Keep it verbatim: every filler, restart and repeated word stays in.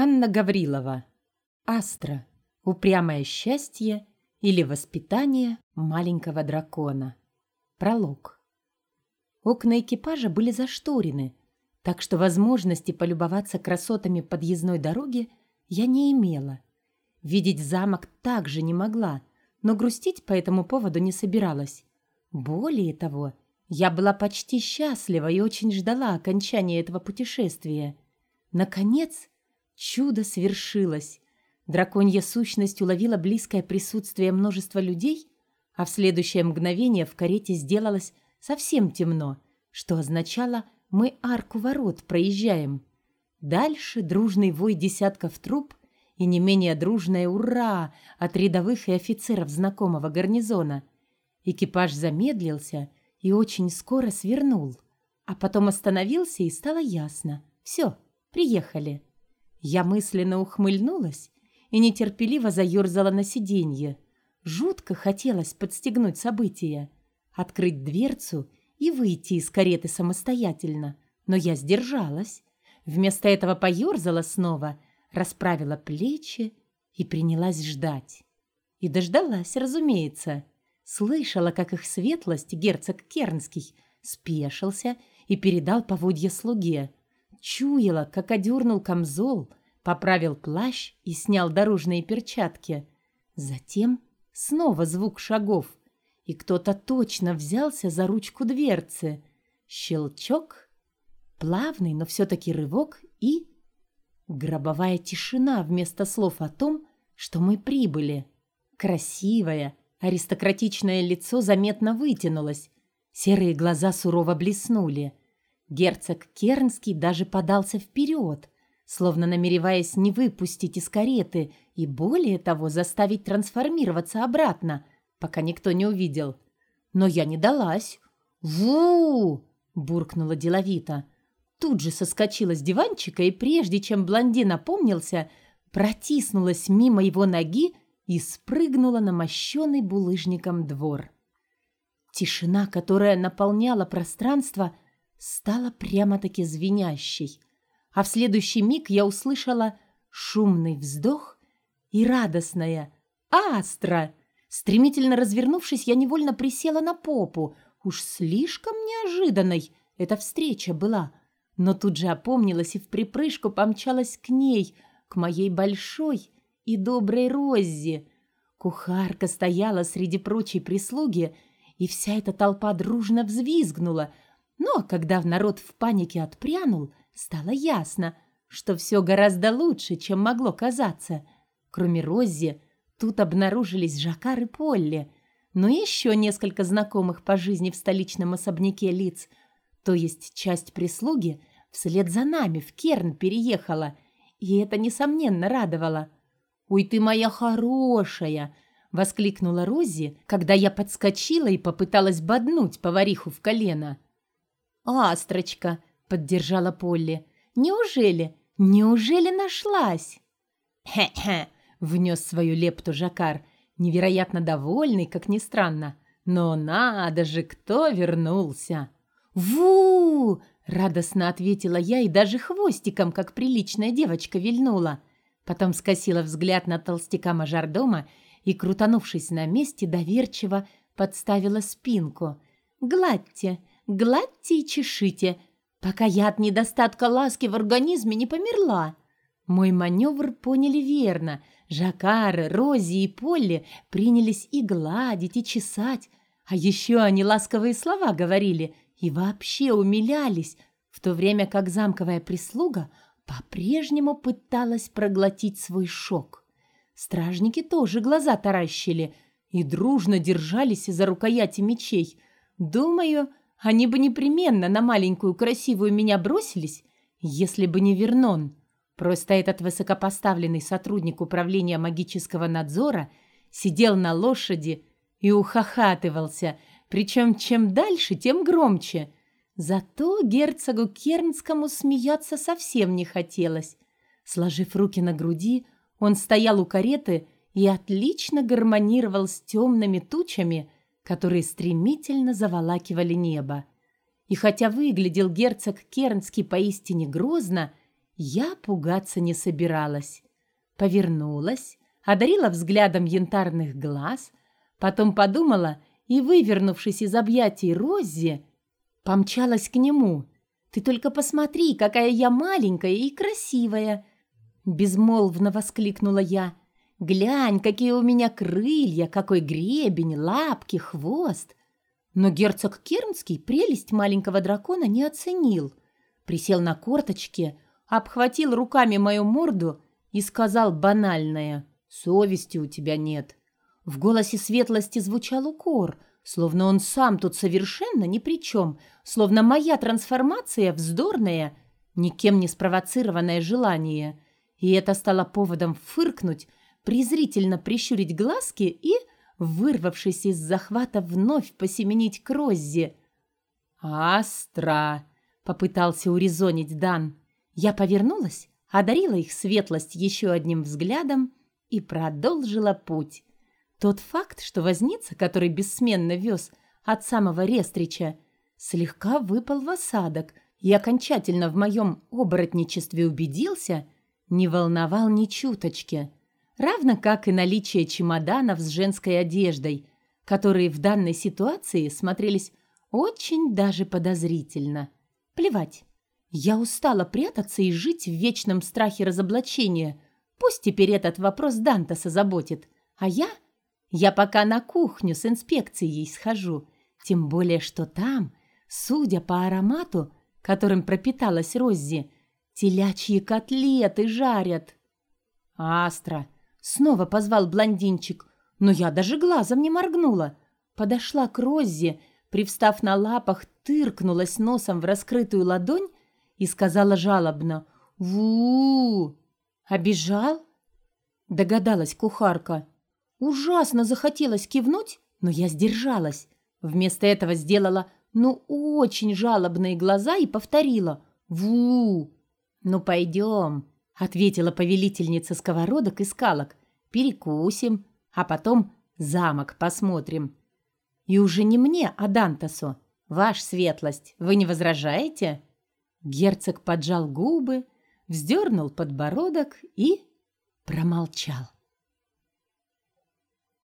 Анна Гаврилова. Астра. Упрямое счастье или воспитание маленького дракона. Пролог. Окна экипажа были зашторены, так что возможности полюбоваться красотами подъездной дороги я не имела. Видеть замок также не могла, но грустить по этому поводу не собиралась. Более того, я была почти счастлива и очень ждала окончания этого путешествия. Наконец, чудо свершилось. Драконья сущность уловила близкое присутствие множества людей, а в следующее мгновение в карете сделалось совсем темно, что означало «мы арку ворот проезжаем». Дальше дружный вой десятков труб и не менее дружное «Ура!» от рядовых и офицеров знакомого гарнизона. Экипаж замедлился и очень скоро свернул, а потом остановился, и стало ясно. Все, приехали. Я мысленно ухмыльнулась и нетерпеливо заерзала на сиденье. Жутко хотелось подстегнуть события, открыть дверцу и выйти из кареты самостоятельно, но я сдержалась. Вместо этого поерзала снова, расправила плечи и принялась ждать. И дождалась, разумеется. Слышала, как их светлость, герцог Кернский, спешился и передал поводья слуге. Чуяла, как одернул камзол, поправил плащ и снял дорожные перчатки. Затем снова звук шагов, и кто-то точно взялся за ручку дверцы. Щелчок, плавный, но все-таки рывок и... гробовая тишина вместо слов о том, что мы прибыли. Красивое, аристократичное лицо заметно вытянулось, серые глаза сурово блеснули. Герцог Кернский даже подался вперед, словно намереваясь не выпустить из кареты и, более того, заставить трансформироваться обратно, пока никто не увидел. Но я не далась. «Ву!» – буркнула деловито. Тут же соскочила с диванчика и, прежде чем блондин опомнился, протиснулась мимо его ноги и спрыгнула на мощенный булыжником двор. Тишина, которая наполняла пространство, стала прямо-таки звенящей. А в следующий миг я услышала шумный вздох и радостное «Астра!». Стремительно развернувшись, я невольно присела на попу. Уж слишком неожиданной эта встреча была. Но тут же опомнилась и вприпрыжку помчалась к ней, к моей большой и доброй Роззи. Кухарка стояла среди прочей прислуги, и вся эта толпа дружно взвизгнула. Но когда народ в панике отпрянул, стало ясно, что все гораздо лучше, чем могло казаться. Кроме Роззи, тут обнаружились Жакар и Полли, но еще несколько знакомых по жизни в столичном особняке лиц, то есть часть прислуги вслед за нами в Керн переехала, и это, несомненно, радовало. «Ой, ты моя хорошая!» — воскликнула Роззи, когда я подскочила и попыталась боднуть повариху в колено. «Астрочка!» — поддержала Полли. «Неужели? Неужели нашлась?» «Хе-хе!» — внес свою лепту Жакар, невероятно довольный, как ни странно. «Но надо же, кто вернулся!» «Ву!» — радостно ответила я и даже хвостиком, как приличная девочка, вильнула. Потом скосила взгляд на толстяка мажордома и, крутанувшись на месте, доверчиво подставила спинку. «Гладьте, гладьте и чешите, пока я от недостатка ласки в организме не померла». Мой маневр поняли верно. Жакар, Рози и Полли принялись и гладить, и чесать. А еще они ласковые слова говорили и вообще умилялись, в то время как замковая прислуга по-прежнему пыталась проглотить свой шок. Стражники тоже глаза таращили и дружно держались за рукояти мечей. Думаю, они бы непременно на маленькую красивую меня бросились, если бы не Вернон. Просто этот высокопоставленный сотрудник управления магического надзора сидел на лошади и ухахатывался, причем чем дальше, тем громче. Зато герцогу Кернскому смеяться совсем не хотелось. Сложив руки на груди, он стоял у кареты и отлично гармонировал с темными тучами, которые стремительно заволакивали небо. И хотя выглядел герцог Кернский поистине грозно, я пугаться не собиралась. Повернулась, одарила взглядом янтарных глаз, потом подумала и, вывернувшись из объятий Роззи, помчалась к нему. «Ты только посмотри, какая я маленькая и красивая!» Безмолвно воскликнула я. «Глянь, какие у меня крылья, какой гребень, лапки, хвост!» Но герцог Кернский прелесть маленького дракона не оценил. Присел на корточки, обхватил руками мою морду и сказал банальное: «Совести у тебя нет». В голосе светлости звучал укор, словно он сам тут совершенно ни при чем, словно моя трансформация вздорное, никем не спровоцированное желание. И это стало поводом фыркнуть, презрительно прищурить глазки и, вырвавшись из захвата, вновь посеменить к Роззи. «Астра!» — попытался урезонить Дан. Я повернулась, одарила их светлость еще одним взглядом и продолжила путь. Тот факт, что возница, который бессменно вез от самого Рестрича, слегка выпал в осадок и окончательно в моем оборотничестве убедился, не волновал ни чуточки. Равно как и наличие чемоданов с женской одеждой, которые в данной ситуации смотрелись очень даже подозрительно. Плевать. Я устала прятаться и жить в вечном страхе разоблачения. Пусть теперь этот вопрос Дантаса заботит. А я... Я пока на кухню с инспекцией схожу. Тем более, что там, судя по аромату, которым пропиталась Роззи, телячьи котлеты жарят. «Астра!» — снова позвал блондинчик, но я даже глазом не моргнула. Подошла к Роззи, привстав на лапах, тыркнулась носом в раскрытую ладонь и сказала жалобно: «Ву!» «Обижал?» — догадалась кухарка. Ужасно захотелось кивнуть, но я сдержалась. Вместо этого сделала, ну, очень жалобные глаза и повторила: «Ву!» «Ну, пойдем», — ответила повелительница сковородок и скалок. «Перекусим, а потом замок посмотрим». И уже не мне, а Дантасу. «Ваша светлость, вы не возражаете?» Герцог поджал губы, вздернул подбородок и промолчал.